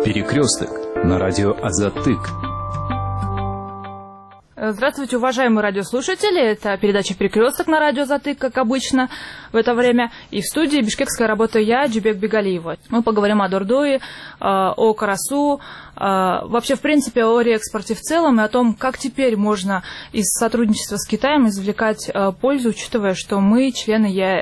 Перекресток на радио Азатык. Здравствуйте, уважаемые радиослушатели. Это передача «Перекресток» на радио Азатык, как обычно в это время. И в студии бишкекская работаю я, Джубек Бегалиева. Мы поговорим о Дордое, о Карасу, вообще, в принципе, о реэкспорте в целом и о том, как теперь можно из сотрудничества с Китаем извлекать пользу, учитывая, что мы члены ЕАЭС.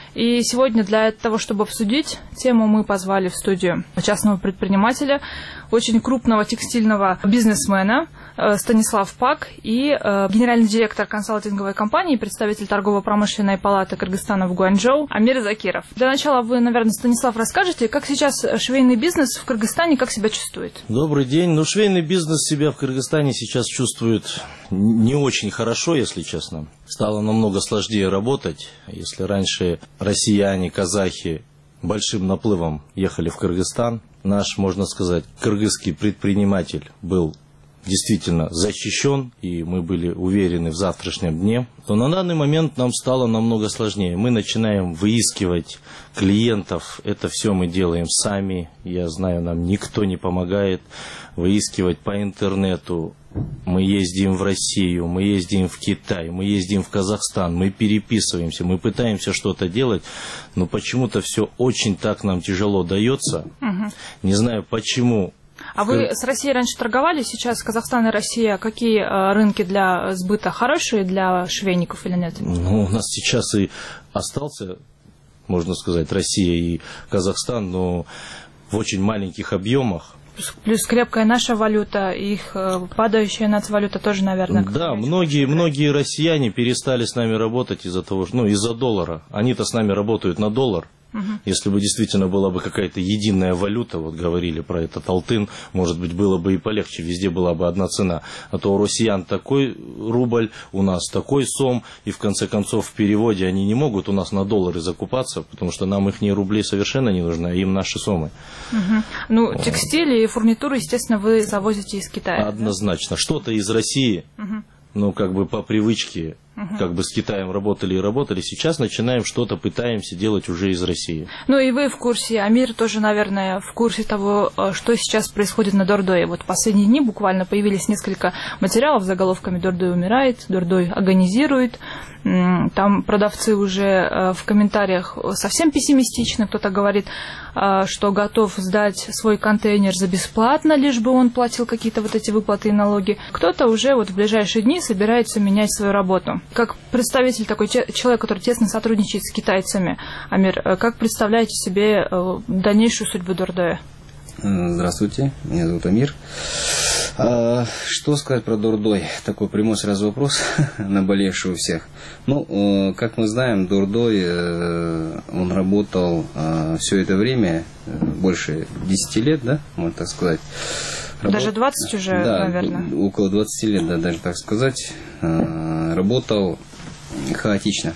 И сегодня для того, чтобы обсудить тему, мы позвали в студию частного предпринимателя, очень крупного текстильного бизнесмена Станислав Пак и генеральный директор консалтинговой компании, представитель торгово-промышленной палаты Кыргызстана в Гуанчжоу Амир Закиров. Для начала вы, наверное, Станислав, расскажете, как сейчас швейный бизнес в Кыргызстане, как себя чувствует? Добрый день. Швейный бизнес себя в Кыргызстане сейчас чувствует не очень хорошо, если честно. Стало намного сложнее работать. Если раньше россияне, казахи большим наплывом ехали в Кыргызстан, наш, можно сказать, кыргызский предприниматель был действительно защищен, и мы были уверены в завтрашнем дне, то на данный момент нам стало намного сложнее. Мы начинаем выискивать клиентов, это все мы делаем сами, я знаю, нам никто не помогает, выискивать по интернету. Мы ездим в Россию, мы ездим в Китай, мы ездим в Казахстан, мы переписываемся, мы пытаемся что-то делать, но почему-то все очень так нам тяжело дается. Не знаю почему. А вы с Россией раньше торговали, сейчас Казахстан и Россия, какие рынки для сбыта хорошие для швейников или нет? У нас сейчас и остался, можно сказать, Россия и Казахстан, но в очень маленьких объемах. Плюс крепкая наша валюта, их падающая нацвалюта тоже, наверное. Да, многие россияне перестали с нами работать из-за того, из-за доллара. Они-то с нами работают на доллар. Если бы действительно была бы какая-то единая валюта, вот говорили про этот алтын, может быть, было бы и полегче, везде была бы одна цена. А то у россиян такой рубль, у нас такой сом, и в конце концов в переводе они не могут у нас на доллары закупаться, потому что нам их рублей совершенно не нужно, а им наши сомы. Текстиль и фурнитуру, естественно, вы завозите из Китая. Однозначно. Да? Что-то из России, по привычке. С Китаем работали и работали. Сейчас начинаем что-то, пытаемся делать уже из России. И вы в курсе, Амир тоже, наверное, в курсе того, что сейчас происходит на Дордое. Вот в последние дни буквально появились несколько материалов с заголовками «Дордой умирает», «Дордой агонизирует». Там продавцы уже в комментариях совсем пессимистичны. Кто-то говорит, что готов сдать свой контейнер за бесплатно, лишь бы он платил какие-то вот эти выплаты и налоги. Кто-то уже в ближайшие дни собирается менять свою работу. Как представитель, такой человек, который тесно сотрудничает с китайцами, Амир, как представляете себе дальнейшую судьбу Дордое? Здравствуйте, меня зовут Амир. Что сказать про Дордой? Такой прямой сразу вопрос, наболевший у всех. Как мы знаем, Дордой, он работал все это время, больше 10 лет, да, можно так сказать. Даже 20 уже, наверное. Около 20 лет, да, даже так сказать. Работал хаотично.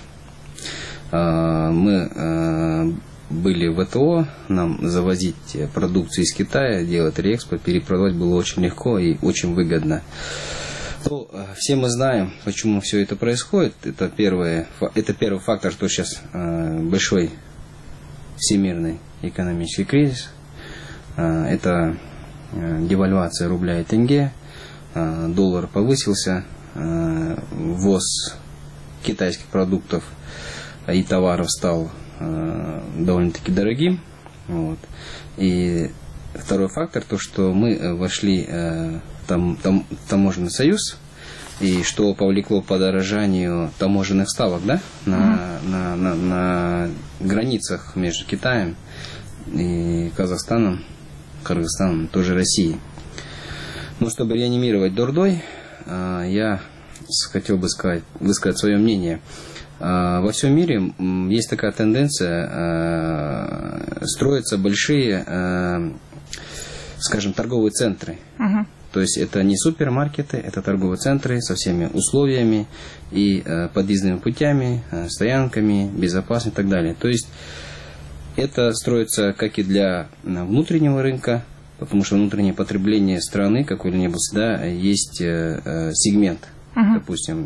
Мы были в ВТО, нам завозить продукцию из Китая, делать реэкспорт, перепродавать было очень легко и очень выгодно. Все мы знаем, почему все это происходит. Это первый фактор, что сейчас большой всемирный экономический кризис. Это девальвация рубля и тенге, доллар повысился, ввоз китайских продуктов и товаров стал довольно-таки дорогим. И второй фактор, то что мы вошли в таможенный союз, и что повлекло к подорожанию таможенных ставок, да, на границах между Китаем и Казахстаном, Кыргызстаном, тоже Россией. Чтобы реанимировать Дордой, я хотел бы высказать свое мнение. Во всем мире есть такая тенденция строятся большие, скажем, торговые центры. То есть это не супермаркеты, это торговые центры со всеми условиями и подъездными путями, стоянками, безопасностью и так далее. То есть это строится как и для внутреннего рынка, потому что внутреннее потребление страны какой-либо всегда есть сегмент. Допустим,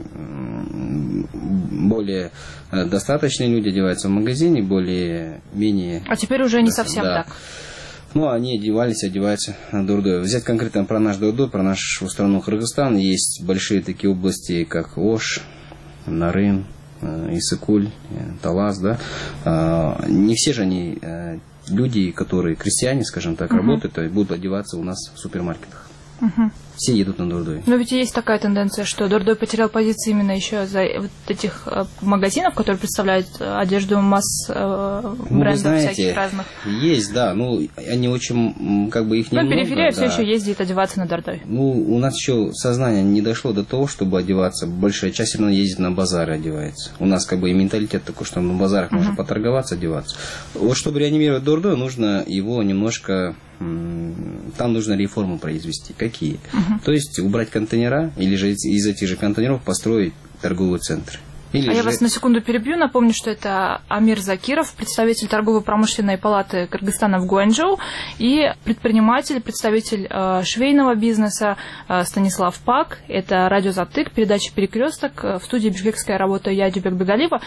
более достаточные люди одеваются в магазине, более-менее... А теперь уже не совсем так. Ну, они одеваются Дордой. Взять конкретно про наш Дордой, про нашу страну Кыргызстан, есть большие такие области, как Ош, Нарын, Иссык-Куль, Талас, да. Не все же они люди, которые крестьяне, скажем так, работают, то есть будут одеваться у нас в супермаркетах. Все едут на Дордой. Но ведь есть такая тенденция, что Дордой потерял позиции именно еще за вот этих магазинов, которые представляют одежду брендов знаете, всяких разных. Есть, да. Ну, они очень, как бы их немного. Но периферия все да. еще ездит одеваться на Дордой. Ну, у нас еще сознание не дошло до того, чтобы одеваться. Большая часть все равно ездит на базары, одевается. У нас как бы и менталитет такой, что на базарах можно поторговаться, одеваться. Вот чтобы реанимировать Дордой, нужно его немножко... Там нужно реформу произвести. Какие? То есть убрать контейнера, или же из этих же контейнеров построить торговые центры. Я вас на секунду перебью. Напомню, что это Амир Закиров, представитель торгово-промышленной палаты Кыргызстана в Гуанчжоу, и предприниматель, представитель швейного бизнеса Станислав Пак. Это радио «Затык», передача «Перекресток». В студии бишкекская работа я, Джубек Бегалиева.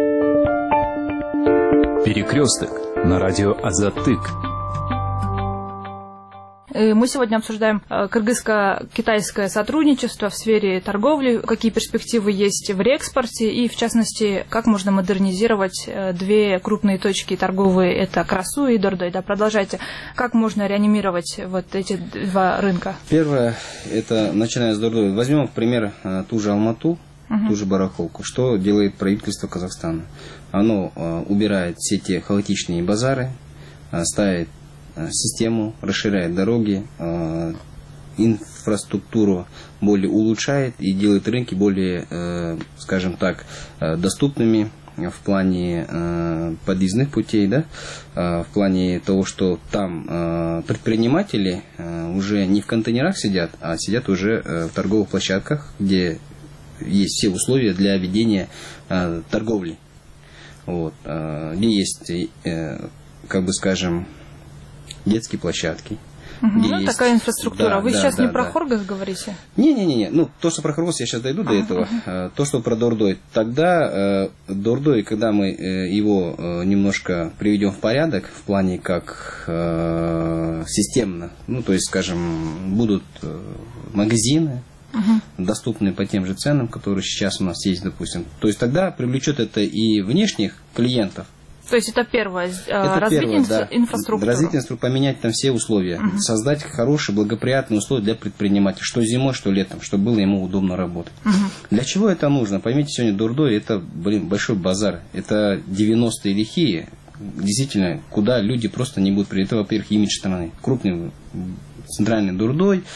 Перекресток на радио «Азатык». Мы сегодня обсуждаем кыргызско-китайское сотрудничество в сфере торговли, какие перспективы есть в реэкспорте и, в частности, как можно модернизировать две крупные точки торговые, это Карасу и Дордой. Да, продолжайте. Как можно реанимировать вот эти два рынка? Первое, это начиная с Дордой. Возьмем, в пример, ту же Алмату, ту же барахолку. Что делает правительство Казахстана? Оно убирает все те хаотичные базары, ставит систему, расширяет дороги, инфраструктуру более улучшает и делает рынки более, скажем так, доступными в плане подъездных путей, да, в плане того, что там предприниматели уже не в контейнерах сидят, а сидят уже в торговых площадках, где есть все условия для ведения торговли. Вот, где есть, как бы скажем, детские площадки. Ну, есть... такая инфраструктура. Да, Вы сейчас не про да. Хоргос говорите? Не. Ну, то, что про Хоргос, я сейчас дойду до этого. То, что про Дордой. Тогда Дордой, когда мы его немножко приведем в порядок, в плане как системно, ну, то есть, скажем, будут магазины, доступные по тем же ценам, которые сейчас у нас есть, допустим. То есть, тогда привлечет это и внешних клиентов. То есть это первое, развитие инфраструктуры. Развитие инфраструктуры, поменять там все условия, создать хорошие, благоприятные условия для предпринимателя, что зимой, что летом, чтобы было ему удобно работать. Для чего это нужно? Поймите, сегодня Дордой это, большой базар, это 90-е лихие, действительно, куда люди просто не будут приезжать. Это, во-первых, имидж страны, крупный центральный Дордой,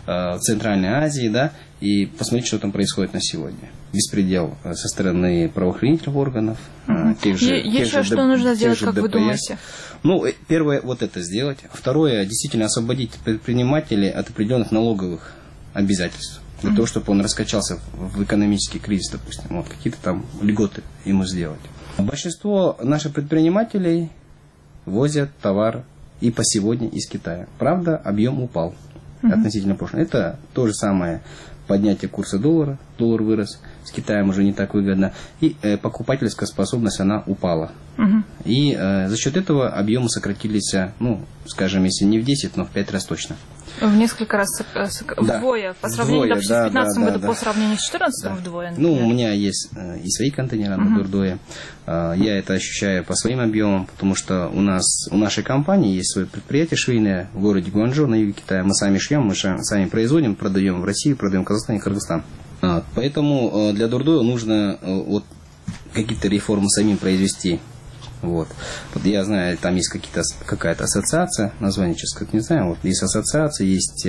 в Центральной Азии, да, и посмотрите, что там происходит на сегодня. Беспредел со стороны правоохранительных органов, тех же Еще что нужно сделать, как вы думаете? Ну, первое, вот это сделать. Второе, действительно освободить предпринимателей от определенных налоговых обязательств. Для того, чтобы он раскачался в экономический кризис, допустим. Вот, какие-то там льготы ему сделать. Большинство наших предпринимателей возят товар и по сегодня из Китая. Правда, объем упал относительно прошлого. Это то же самое поднятие курса доллара. Доллар вырос. С Китаем уже не так выгодно. И покупательская способность, она упала. И за счет этого объемы сократились, ну, скажем, если не в 10, но в 5 раз точно. В несколько раз вдвое. По сравнению, допустим, с 2015 году, по сравнению с 2014 вдвое. Ну, у меня есть и свои контейнеры на Дордое. Я это ощущаю по своим объемам, потому что у нашей компании есть свое предприятие швейное в городе Гуанчжоу на юге Китая. Мы сами шьем, мы сами производим, продаем в Россию, продаем в Казахстан и Кыргызстан. Поэтому для Дордоя нужно вот какие-то реформы самим произвести. Вот я знаю, там есть какая-то ассоциация, название сейчас как не знаю, вот есть ассоциация, есть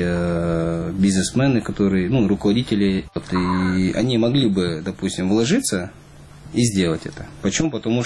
бизнесмены, которые, ну, руководители, вот, и они могли бы, допустим, вложиться и сделать это. Почему? Потому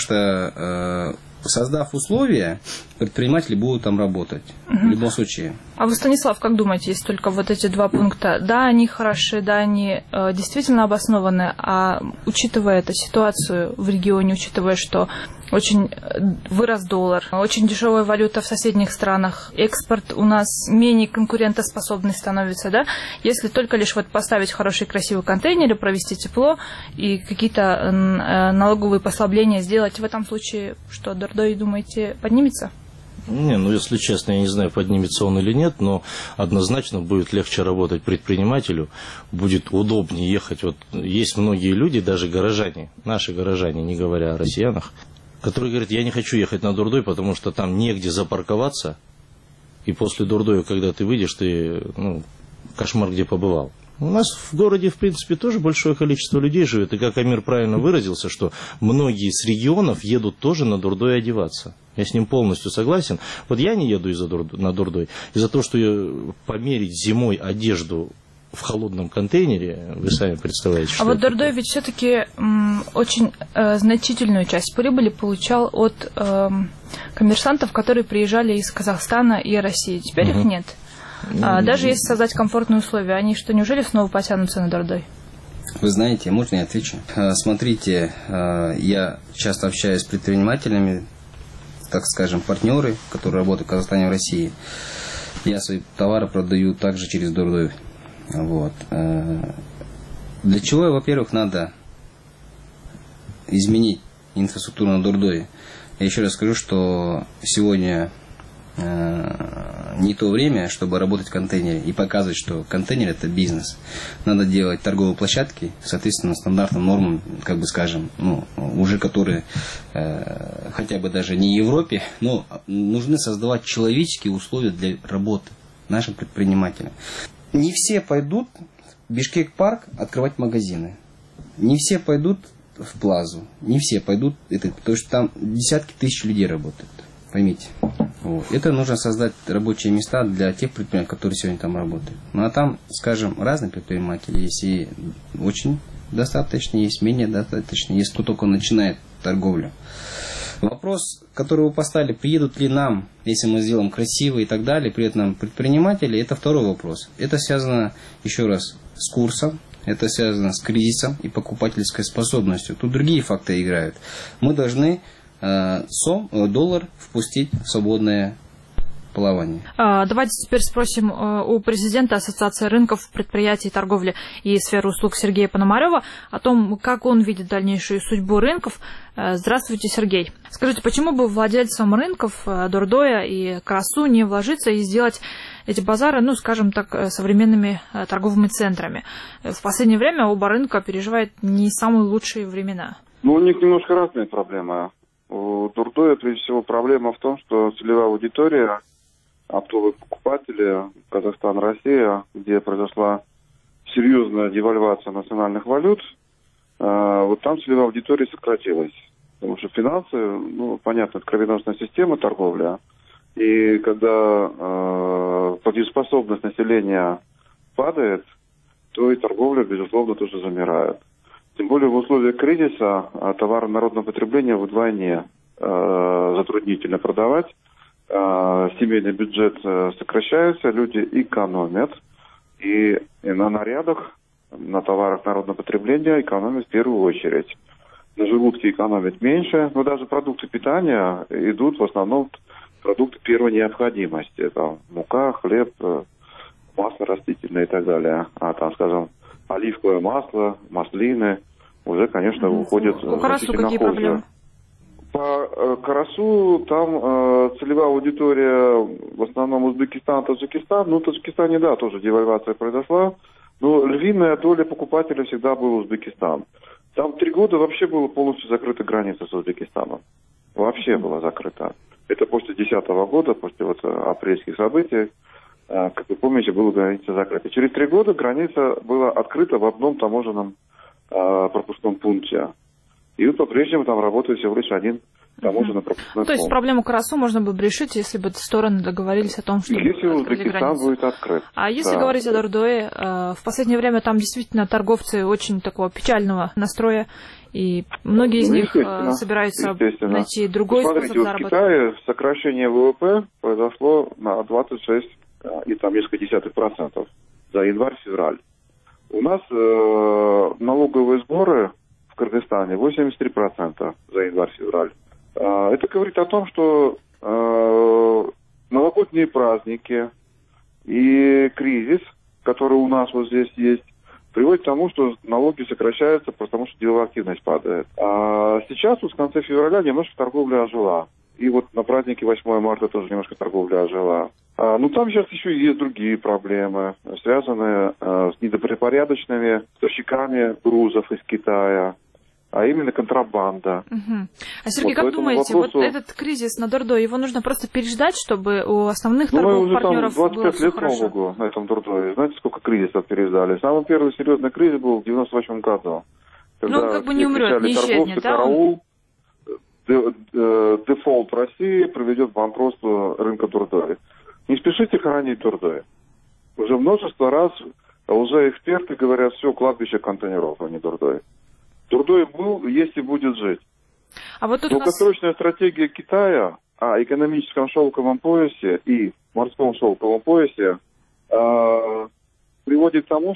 что создав условия, предприниматели будут там работать. В любом случае. А вы, Станислав, как думаете, есть только вот эти два пункта? Да, они хороши, да, они действительно обоснованы, а учитывая эту ситуацию в регионе, учитывая, что очень вырос доллар, очень дешевая валюта в соседних странах, экспорт у нас менее конкурентоспособный становится, да? Если только лишь вот поставить хорошие красивые контейнеры, провести тепло и какие-то налоговые послабления сделать, в этом случае, что Дордой, думаете, поднимется? Не, ну, если честно, я не знаю, поднимется он или нет, но однозначно будет легче работать предпринимателю, будет удобнее ехать. Вот есть многие люди, даже горожане, наши горожане, не говоря о россиянах, которые говорят, я не хочу ехать на Дурдой, потому что там негде запарковаться, и после Дурдоя, когда ты выйдешь, ты, кошмар где побывал. У нас в городе, в принципе, тоже большое количество людей живет, и как Амир правильно выразился, что многие с регионов едут тоже на Дурдой одеваться. Я с ним полностью согласен. Вот я не еду на Дурдой из-за того, что померить зимой одежду в холодном контейнере, вы сами представляете, что. А вот Дурдой ведь все-таки очень значительную часть прибыли получал от коммерсантов, которые приезжали из Казахстана и России. Теперь их нет. Даже если создать комфортные условия, они что, неужели снова потянутся на Дурдой? Вы знаете, можно я отвечу? Смотрите, я часто общаюсь с предпринимателями, так скажем, партнеры, которые работают в Казахстане и в России. Я свои товары продаю также через Дурдой. Вот. Для чего, во-первых, надо изменить инфраструктуру на Дурдой? Я еще раз скажу, что сегодня не то время, чтобы работать в контейнере и показывать, что контейнер — это бизнес. Надо делать торговые площадки, соответственно, стандартным нормам, как бы скажем, уже которые хотя бы даже не в Европе, но нужны создавать человеческие условия для работы нашим предпринимателям. Не все пойдут в Бишкек-парк открывать магазины. Не все пойдут в Плазу. Не все пойдут, потому что там десятки тысяч людей работают. Поймите. Вот. Это нужно создать рабочие места для тех предпринимателей, которые сегодня там работают. Ну а там, скажем, разные предприниматели есть, и очень достаточные, есть менее достаточные, есть кто только начинает торговлю. Вопрос, который вы поставили, приедут ли нам, если мы сделаем красиво и так далее, при этом предприниматели, это второй вопрос. Это связано, еще раз, с курсом, это связано с кризисом и покупательской способностью. Тут другие факторы играют. Мы должны доллар впустить в свободное плавание. Давайте теперь спросим у президента Ассоциации рынков, предприятий, торговли и сферы услуг Сергея Пономарева о том, как он видит дальнейшую судьбу рынков. Здравствуйте, Сергей. Скажите, почему бы владельцам рынков Дурдоя и Карасу не вложиться и сделать эти базары, скажем так, современными торговыми центрами? В последнее время оба рынка переживают не самые лучшие времена. У них немножко разные проблемы. У Дурдоя, прежде всего, проблема в том, что целевая аудитория, оптовые покупатели, Казахстан, Россия, где произошла серьезная девальвация национальных валют, вот там целевая аудитория сократилась. Потому что финансы, понятно, это кровеносная система торговля. И когда платежеспособность населения падает, то и торговля, безусловно, тоже замирает. Тем более в условиях кризиса товары народного потребления вдвойне затруднительно продавать. Семейный бюджет сокращается, люди экономят. И на нарядах, на товарах народного потребления экономят в первую очередь. На желудке экономят меньше, но даже продукты питания идут в основном продукты первой необходимости. Это мука, хлеб, масло растительное и так далее. А там, скажем, оливковое масло, маслины уже, конечно, уходят у Карасу какие проблемы? По Карасу там целевая аудитория в основном Узбекистан, Таджикистан. В Таджикистане, да, тоже девальвация произошла. Но львиная доля покупателей всегда был Узбекистан. Там 3 года вообще была полностью закрыта граница с Узбекистаном. Вообще была закрыта. Это после 2010 года, после апрельских событий. Как вы помните, была граница закрыта. Через 3 года граница была открыта в одном таможенном пропускном пункте. И по-прежнему там работает всего лишь один таможенный пропускной пункт. То есть проблему Карасу можно было бы решить, если бы стороны договорились о том, что если Узбекистан будет открыт. А если говорить о Дурдое, в последнее время там действительно торговцы очень такого печального настроя, и многие из них собираются найти другой способ заработка. В Китае сокращение ВВП произошло на 26 и там несколько десятых процентов за январь-февраль. У нас налоговые сборы в Кыргызстане 83% за январь-февраль. Это говорит о том, что новогодние праздники и кризис, который у нас вот здесь есть, приводит к тому, что налоги сокращаются, потому что деловая активность падает. А сейчас, с конца февраля, немножко торговля ожила. И вот на празднике 8 марта тоже немножко торговля ожила. Ну, там сейчас еще есть другие проблемы, связанные с недобропорядочными поставщиками грузов из Китая, а именно контрабанда. А, Сергей, Вот как думаете, вопросу... вот этот кризис на Дордое, его нужно просто переждать, чтобы у основных торговых партнеров было все хорошо? Мы уже там 25 лет, слава богу, на этом Дордое. Знаете, сколько кризисов переждали? Самый первый серьезный кризис был в 98 году. Ну, он как бы не умрет, не исчезнет, да? Караул, дефолт в России приведет к банкротству рынка Дордое. Не спешите хоронить Дордое. Уже множество раз лжеэксперты говорят, все, кладбище контейнеров, а не Дордое. Дордое был, есть и будет жить. А вот тут долгосрочная стратегия Китая о экономическом шелковом поясе и морском шелковом поясе приводит к тому,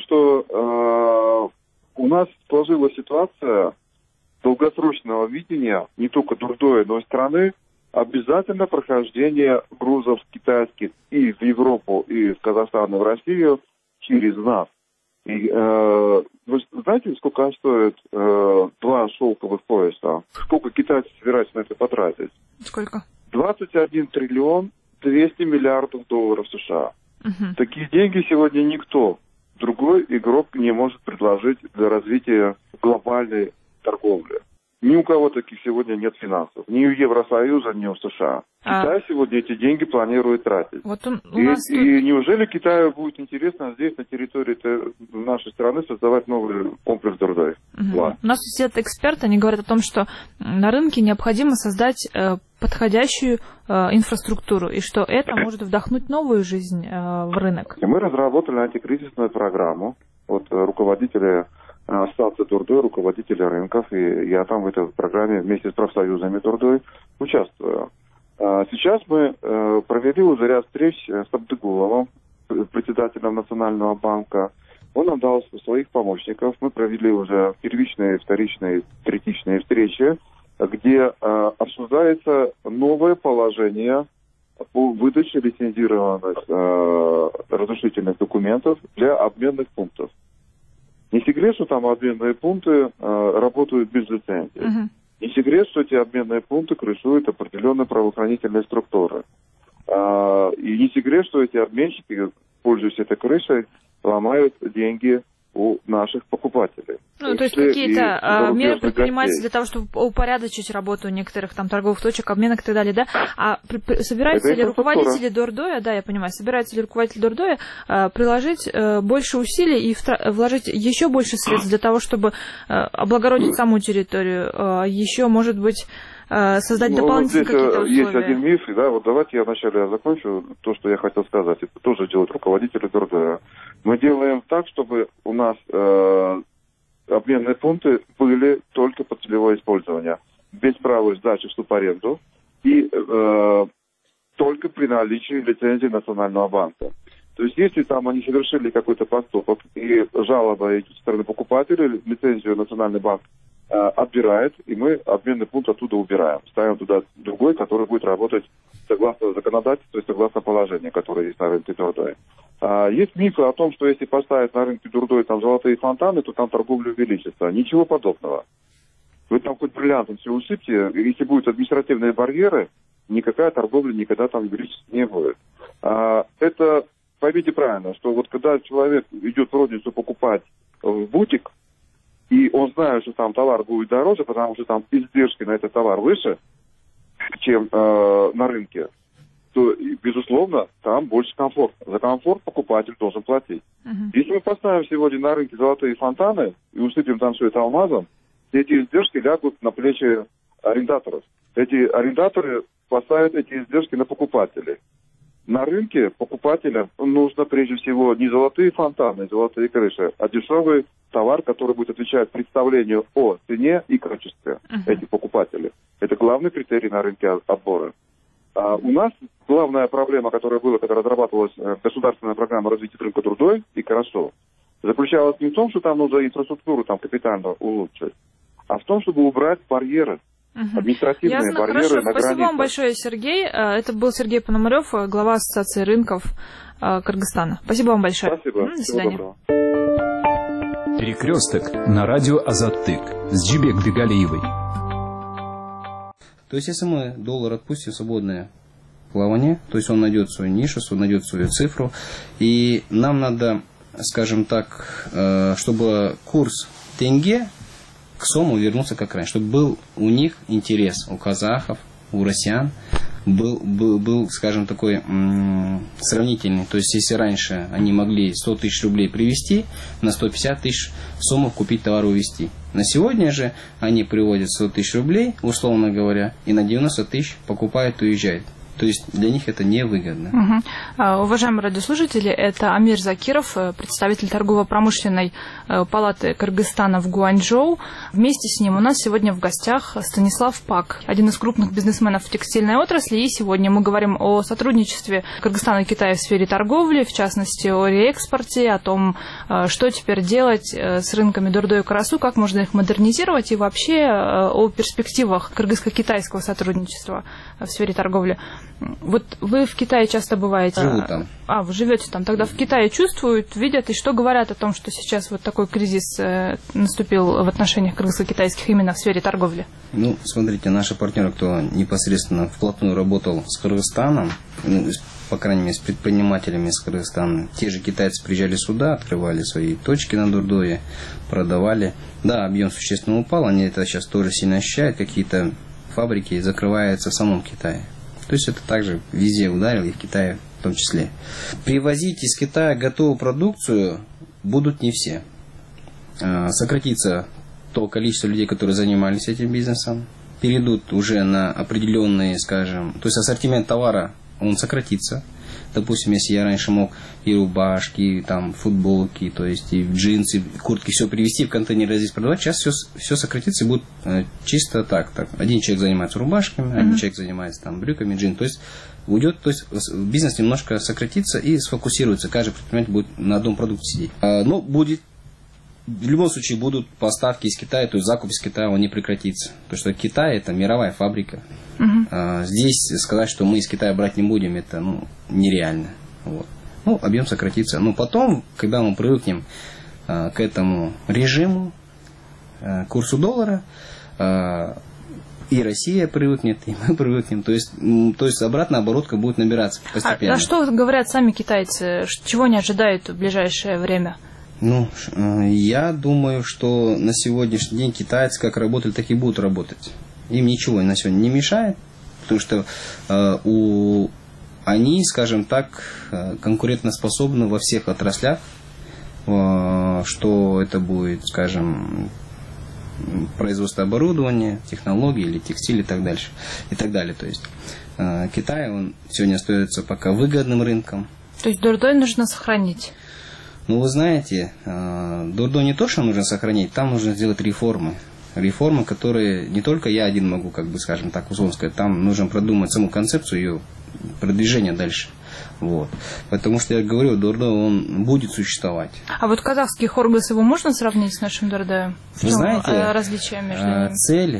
что у нас сложилась ситуация долгосрочного видения не только Дордое, но и страны, обязательно прохождение грузов китайских и в Европу, и в Казахстан, и в Россию через нас. И, вы знаете, сколько стоит 2 шелковых пояса? Сколько китайцы собираются на это потратить? Сколько? 21 триллион 200 миллиардов долларов США. Такие деньги сегодня никто, другой игрок не может предложить для развития глобальной торговли. Ни у кого таких сегодня нет финансов. Ни у Евросоюза, ни у США. Китай сегодня эти деньги планирует тратить. Вот и неужели Китаю будет интересно здесь, на территории нашей страны, создавать новый комплекс Дордое? У нас сидят эксперты, они говорят о том, что на рынке необходимо создать подходящую инфраструктуру, и что это может вдохнуть новую жизнь в рынок. И мы разработали антикризисную программу. Вот руководители Ассоциации Дордое, руководители рынков, и я там в этой программе вместе с профсоюзами Дордое участвую. Сейчас мы провели уже ряд встреч с Абдыгуловым, председателем Национального банка. Он нам дал своих помощников. Мы провели уже первичные, вторичные, третичные встречи, где обсуждается новое положение по выдаче лицензированных разрешительных документов для обменных пунктов. Не секрет, что там обменные пункты работают без лицензии. Не секрет, что эти обменные пункты крышуют определенные правоохранительные структуры. И не секрет, что эти обменщики, пользуясь этой крышей, ломают деньги у наших покупателей. Ну, то есть какие-то меры предпринимаются для того, чтобы упорядочить работу некоторых там торговых точек, обменок и так далее, да? А собираются ли руководители Дордое, да, я понимаю, собираются ли руководители Дордое приложить больше усилий и вложить еще больше средств для того, чтобы облагородить саму территорию, еще, может быть, создать дополнительные какие-то условия? Есть один миф, да, вот давайте я вначале закончу то, что я хотел сказать. Это тоже делают руководители Дордое. Мы делаем так, чтобы у нас обменные пункты были только под целевое использование, без права сдачи в субаренду и только при наличии лицензии Национального банка. То есть, если там они совершили какой-то поступок и жалоба со стороны покупателей, лицензию Национальный банк отбирает, и мы обменный пункт оттуда убираем. Ставим туда другой, который будет работать согласно законодательству и согласно положению, которое есть на рынке Дордое. Есть мифы о том, что если поставить на рынке Дордое там золотые фонтаны, то там торговля увеличится. Ничего подобного. Вы там хоть бриллиантом все усыпьте, если будут административные барьеры, никакая торговля никогда там увеличиться не будет. Это, поймите правильно, что вот когда человек идет в розницу покупать в бутик, и он знает, что там товар будет дороже, потому что там издержки на этот товар выше, чем на рынке, то, безусловно, там больше комфорта. За комфорт покупатель должен платить. Если мы поставим сегодня на рынке золотые фонтаны и усыпем там все это алмазом, эти издержки лягут на плечи арендаторов. Эти арендаторы поставят эти издержки на покупателей. На рынке покупателям нужно прежде всего не золотые фонтаны, золотые крыши, а дешевый товар, который будет отвечать представлению о цене и качестве этих покупателей. Это главный критерий на рынке отбора. У нас главная проблема, которая была, когда разрабатывалась государственная программа развития рынка Дордое, и хорошо, заключалась не в том, что там нужно инфраструктуру там капитально улучшить, а в том, чтобы убрать барьеры. Административные барьеры хорошо. на границе. Спасибо вам большое, Сергей. Это был Сергей Пономарев, глава Ассоциации рынков Кыргызстана. Спасибо вам большое. Спасибо. До свидания. Перекресток на радио Азаттык с Джибек Бигалиевой. То есть, если мы доллар отпустим в свободное плавание, то есть он найдет свою нишу, он найдет свою цифру, и нам надо, скажем так, чтобы курс тенге к сому вернулся как раньше, чтобы был у них интерес, у казахов, у россиян, был, скажем, такой сравнительный. То есть, если раньше они могли 100 тысяч рублей привезти, на 150 тысяч сумму купить товар и увезти. На сегодня же они приводят 100 тысяч рублей, условно говоря, и на 90 тысяч покупают и уезжают. То есть для них это невыгодно. Уважаемые радиослушатели, это Амир Закиров, представитель торгово-промышленной палаты Кыргызстана в Гуанчжоу. Вместе с ним у нас сегодня в гостях Станислав Пак, один из крупных бизнесменов в текстильной отрасли. И сегодня мы говорим о сотрудничестве Кыргызстана и Китая в сфере торговли, в частности о реэкспорте, о том, что теперь делать с рынками Дордо и Карасу, как можно их модернизировать, и вообще о перспективах кыргызско-китайского сотрудничества в сфере торговли. Вот вы в Китае часто бываете. Живу там. Вы живете там. Тогда в Китае чувствуют, видят и что говорят о том, что сейчас вот такой кризис наступил в отношениях кыргызско-китайских именно в сфере торговли? Ну, смотрите, наши партнеры, кто непосредственно вплотную работал с Кыргызстаном, по крайней мере, с предпринимателями из Кыргызстана, те же китайцы приезжали сюда, открывали свои точки на Дордое, продавали. Да, объем существенно упал, они это сейчас тоже сильно ощущают, какие-то фабрики закрываются в самом Китае. То есть это также везде ударило, и в Китае в том числе. Привозить из Китая готовую продукцию будут не все. Сократится то количество людей, которые занимались этим бизнесом. Перейдут уже на определенные, скажем, то есть ассортимент товара, он сократится. Допустим, если я раньше мог и рубашки, и там футболки, то есть и джинсы, куртки, все привезти в контейнер, здесь продавать, сейчас все сократится и будет чисто так. Один человек занимается рубашками, один человек занимается там брюками, джин. То есть уйдет, то есть бизнес немножко сократится и сфокусируется. Каждый предприниматель будет на одном продукте сидеть. Но будет, в любом случае будут поставки из Китая, то есть закуп из Китая, он не прекратится. Потому что Китай это мировая фабрика. Здесь сказать, что мы из Китая брать не будем, это нереально. Вот. Объем сократится. Но потом, когда мы привыкнем к этому режиму, курсу доллара, и Россия привыкнет, и мы привыкнем. То есть обратная оборотка будет набираться постепенно. А что говорят сами китайцы? Чего они ожидают в ближайшее время? Я думаю, что на сегодняшний день китайцы как работали, так и будут работать. Им ничего на сегодня не мешает, потому что они, скажем так, конкурентоспособны во всех отраслях, что это будет, скажем, производство оборудования, технологий или текстиль и так дальше. И так далее. То есть Китай, он сегодня остается пока выгодным рынком. То есть Дордо нужно сохранить? Вы знаете, Дордо не то, что нужно сохранить, там нужно сделать реформы. Реформы, которые не только я один могу, скажем так, условно сказать, там нужно продумать саму концепцию ее продвижения дальше. Вот. Потому что я говорю, Дордо, он будет существовать. А вот казахский хоргос, его можно сравнить с нашим Дордо? Вы знаете, различия между ними? Цель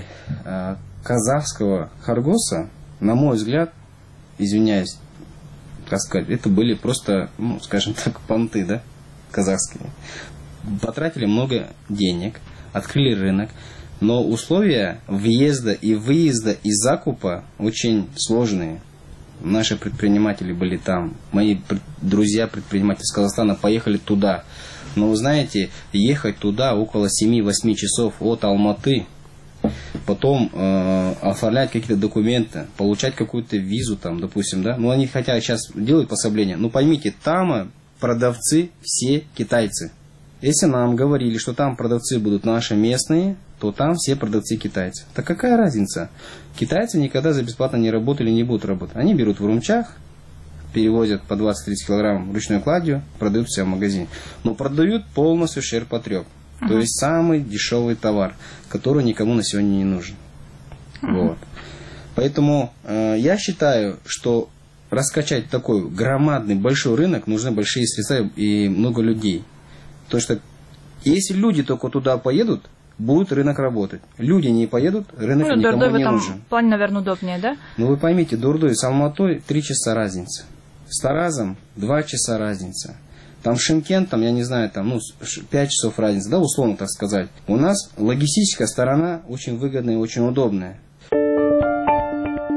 казахского хоргоса, на мой взгляд, извиняюсь, как сказать, это были просто, скажем так, понты, да, казахские. Потратили много денег, открыли рынок, но условия въезда и выезда и закупа очень сложные. Наши предприниматели были там, мои друзья-предприниматели из Казахстана поехали туда. Но вы знаете, ехать туда около 7-8 часов от Алматы, потом оформлять какие-то документы, получать какую-то визу там, допустим, да. Они хотя сейчас делают пособление, но поймите, там продавцы все китайцы. Если нам говорили, что там продавцы будут наши местные, то там все продавцы китайцы. Так какая разница? Китайцы никогда за бесплатно не работали, не будут работать. Они берут в Урумчах, перевозят по 20-30 килограмм ручной кладью, продают себя в магазине. Но продают полностью ширпотреб. То есть самый дешевый товар, который никому на сегодня не нужен. Вот. Поэтому я считаю, что раскачать такой громадный большой рынок, нужны большие средства и много людей. Потому что если люди только туда поедут, будет рынок работать. Люди не поедут, рынок никому Дордо не в нужен. этом плане, наверное, удобнее, да? Вы поймите, Дордо с Алматой 3 часа разница. С Таразом 2 часа разница. Там Шымкент, я не знаю, 5 часов разница, да, условно так сказать. У нас логистическая сторона очень выгодная и очень удобная.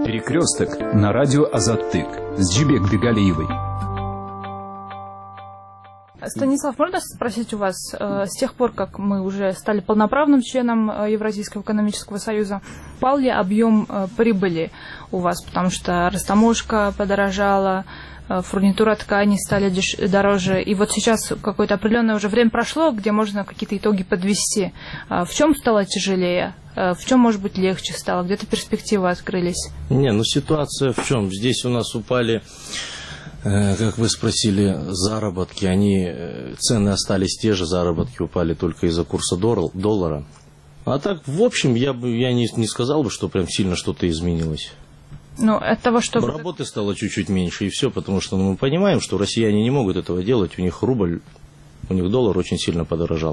Перекресток на радио Азаттык с Джибек Бигалиевой. Станислав, можно спросить у вас, с тех пор, как мы уже стали полноправным членом Евразийского экономического союза, упал ли объем прибыли у вас? Потому что растаможка подорожала, фурнитура тканей стали дороже, и вот сейчас какое-то определенное уже время прошло, где можно какие-то итоги подвести. В чем стало тяжелее? В чем, может быть, легче стало? Где-то перспективы открылись? Ситуация в чем? Здесь у нас упали, как вы спросили, заработки. Цены остались те же, заработки упали только из-за курса доллара. А так, в общем, я не сказал бы, что прям сильно что-то изменилось. От того, что... Работы стало чуть-чуть меньше, и все, потому что мы понимаем, что россияне не могут этого делать, у них рубль, у них доллар очень сильно подорожал.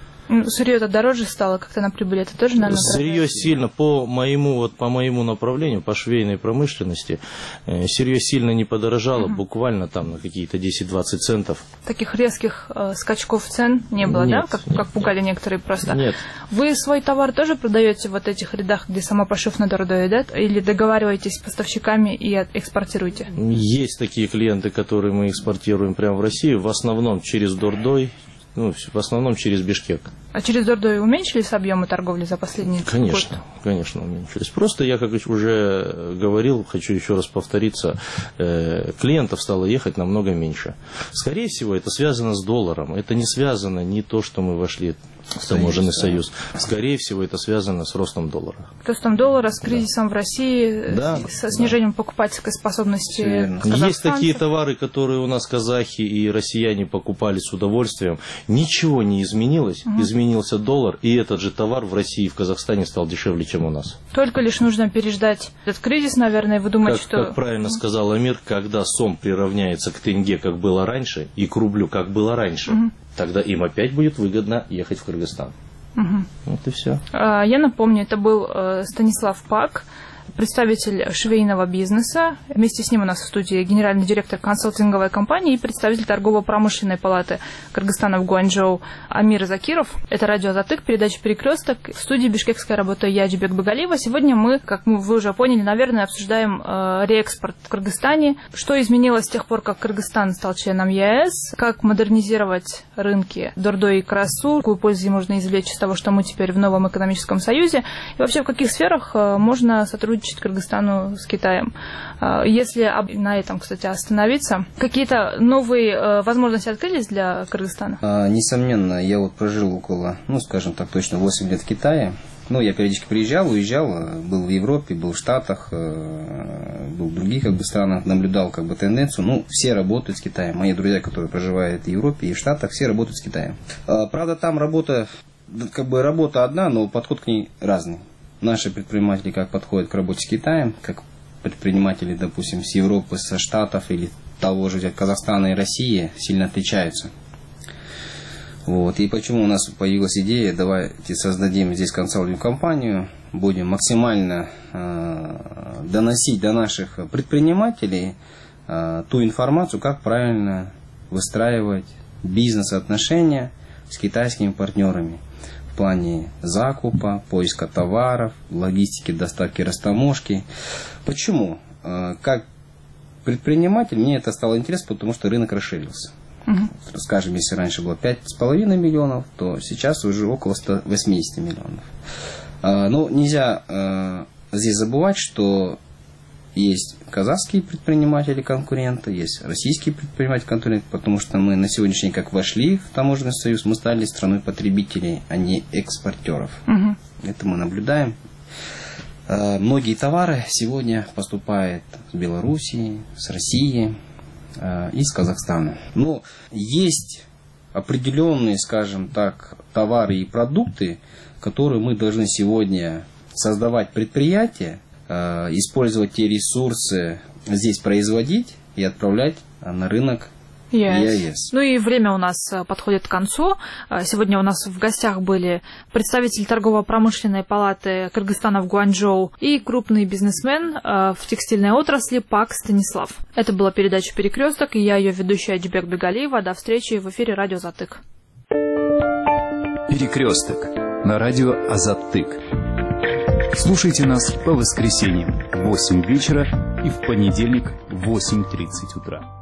Сырье это дороже стало как-то на прибыли, это тоже, наверное, сырье сильно, по моему направлению, по швейной промышленности, сырье сильно не подорожало, буквально там на какие-то 10-20 центов. Таких резких скачков цен не было, нет, да? Как пугали некоторые просто. Нет. Вы свой товар тоже продаете в вот этих рядах, где самопошив на Дордое, да? Или договариваетесь с поставщиками и экспортируете? Есть такие клиенты, которые мы экспортируем прямо в Россию, в основном через Дордой. В основном через Бишкек. А через Дордой уменьшились объемы торговли за последние год? Конечно, уменьшились. Просто я, как уже говорил, хочу еще раз повториться, клиентов стало ехать намного меньше. Скорее всего, это связано с долларом. Это не связано не то, что мы вошли в таможенный союз. Скорее всего, это связано с ростом доллара. С ростом доллара, с кризисом в России, со снижением покупательской способности казахстанцев. Есть такие товары, которые у нас казахи и россияне покупали с удовольствием. Ничего не изменилось. Изменился доллар, и этот же товар в России и в Казахстане стал дешевле, чем у нас. Только лишь нужно переждать этот кризис, наверное, вы думаете, что... Как правильно сказал Амир, когда сом приравняется к тенге, как было раньше, и к рублю, как было раньше, тогда им опять будет выгодно ехать в Кыргызстан. Вот и все. Я напомню, это был Станислав Пак, представитель швейного бизнеса. Вместе с ним у нас в студии генеральный директор консалтинговой компании и представитель торгово-промышленной палаты Кыргызстана в Гуанчжоу Амир Закиров. Это радио Азаттык, передача «Перекресток». В студии бишкекская работаю я, Джибек Бигалиева. Сегодня мы, как вы уже поняли, наверное, обсуждаем реэкспорт в Кыргызстане. Что изменилось с тех пор, как Кыргызстан стал членом ЕС? Как модернизировать рынки Дордой и Карасу? Какую пользу можно извлечь из того, что мы теперь в новом экономическом союзе? И вообще, в каких сферах можно сотрудничать Кыргызстану с Китаем. Если на этом, кстати, остановиться, какие-то новые возможности открылись для Кыргызстана? Несомненно, я прожил около, скажем так, точно 8 лет в Китае. Я периодически приезжал, уезжал, был в Европе, был в Штатах, был в других странах, наблюдал тенденцию. Все работают с Китаем. Мои друзья, которые проживают в Европе и в Штатах, все работают с Китаем. Правда, там работа одна, но подход к ней разный. Наши предприниматели как подходят к работе с Китаем, как предприниматели, допустим, с Европы, со Штатов или того же взять Казахстана и России, сильно отличаются. И почему у нас появилась идея, давайте создадим здесь консалтинговую компанию, будем максимально доносить до наших предпринимателей ту информацию, как правильно выстраивать бизнес-отношения с китайскими партнерами. В плане закупа, поиска товаров, логистики, доставки, растаможки. Почему? Как предприниматель мне это стало интересно, потому что рынок расширился. Скажем, если раньше было 5,5 миллионов, то сейчас уже около 180 миллионов. Но нельзя здесь забывать, что есть казахские предприниматели-конкуренты, есть российские предприниматели-конкуренты, потому что мы на сегодняшний день, как вошли в таможенный союз, мы стали страной потребителей, а не экспортеров. Это мы наблюдаем. Многие товары сегодня поступают с Белоруссии, с России и с Казахстана. Но есть определенные, скажем так, товары и продукты, которые мы должны сегодня создавать предприятия, использовать те ресурсы, здесь производить и отправлять на рынок ЕС. И время у нас подходит к концу. Сегодня у нас в гостях были представитель торгово-промышленной палаты Кыргызстана в Гуанчжоу и крупный бизнесмен в текстильной отрасли Пак Станислав. Это была передача «Перекресток», и я ее ведущая Джибек Бигалиева. До встречи в эфире радио Азаттык. Перекресток на радио Азаттык. Слушайте нас по воскресеньям в 8 вечера и в понедельник в 8:30 утра.